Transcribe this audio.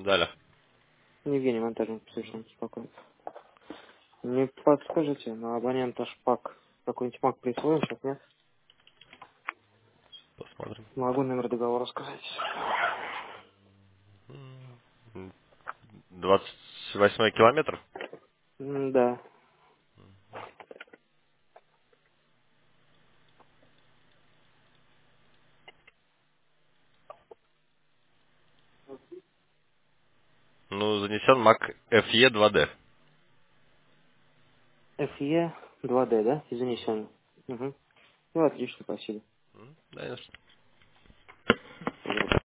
Далее. Евгений, монтажник, слышно, беспокоит. Не подскажете, на абонента шпак какой-нибудь маг присвоен, сейчас нет? Посмотрим. Могу номер договора сказать. 28 километр. Да. Ну, занесен МАК FE 2D. FE 2D, да? И занесен. Угу. Ну, отлично, спасибо. Да,